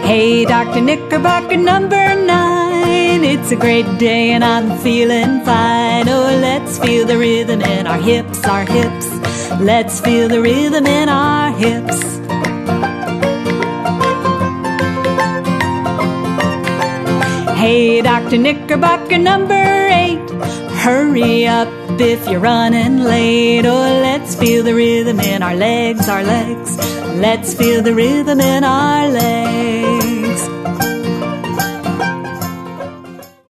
Hey, Dr. Knickerbocker number 9, it's a great day and I'm feeling fine. Oh, let's feel the rhythm in our hips, our hips. Let's feel the rhythm in our hips. Hey, Dr. Knickerbocker number 8, hurry up if you're running late. Oh, let's feel the rhythm in our legs, our legs. Let's feel the rhythm in our legs.